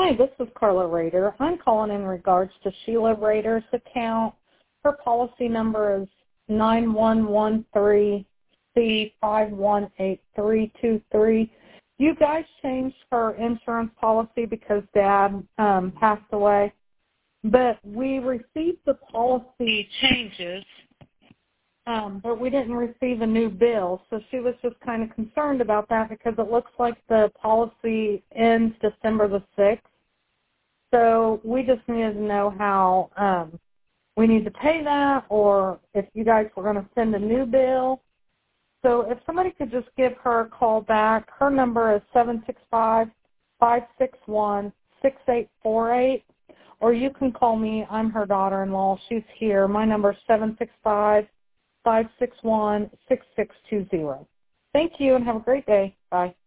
Hi, this is Carla Rader. I'm calling in regards to Sheila Rader's account. Her policy number is 9113C518323. You guys changed her insurance policy because Dad passed away, but we received the policy changes, but we didn't receive a new bill, so she was just kind of concerned about that because it looks like the policy ends December the 6th. So we just needed to know how we need to pay that or if you guys were going to send a new bill. So if somebody could just give her a call back, her number is 765-561-6848, or you can call me. I'm her daughter-in-law. She's here. My number is 765-561-6620. Thank you and have a great day. Bye.